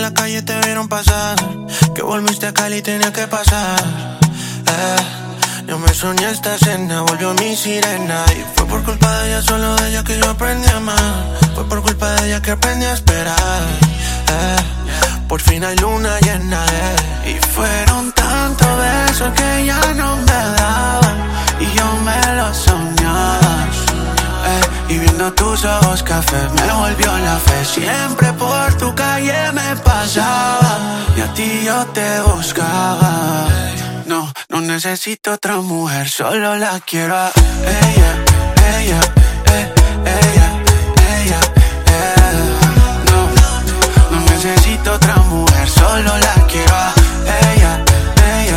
la calle te vieron pasar, que volviste a Cali tenía que pasar. Yo me soñé esta escena, volvió mi sirena. Y fue por culpa de ella, solo de ella que yo aprendí a amar. Fue por culpa de ella que aprendí a esperar. Por fin hay luna llena, Y fueron tantos besos que ya no me daban, y yo me los soñaba. Y viendo tus ojos café me volvió la fe. Siempre por tu calle me pasaba, y a ti yo te buscaba. No necesito otra mujer, solo la quiero a ella, ella, ella. No necesito otra mujer, solo la quiero a ella, ella.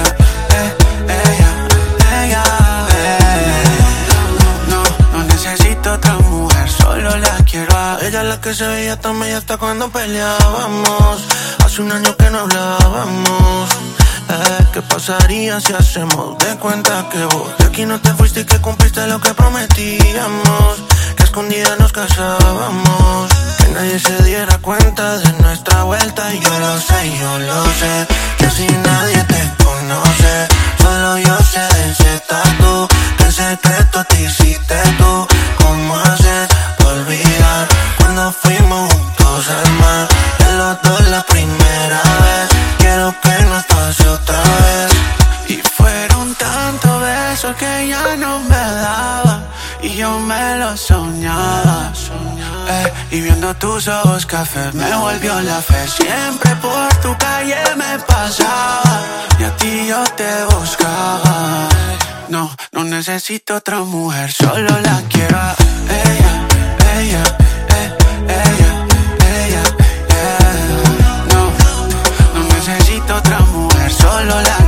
No necesito otra mujer, solo la quiero a ella. La que se veía tan bella hasta cuando peleábamos. Hace un año que no hablábamos. ¿Qué pasaría si hacemos de cuenta que vos de aquí no te fuiste y que cumpliste lo que prometíamos? Que a escondidas nos casábamos, que nadie se diera cuenta de nuestra vuelta. Y yo lo sé, que si nadie te conoce, solo yo sé de ese tatu, que el secreto te hiciste tú. ¿Cómo haces para olvidar cuando fuimos juntos al mar? De los dos la primera vez, quiero que nos pase otra vez. Y fueron tantos besos que ya no me daba, y yo me los soñaba. Y viendo tus ojos café me volvió la fe. Siempre por tu calle me pasaba, y a ti yo te buscaba. No necesito otra mujer, solo la quiero a ella. No necesito otra mujer, solo la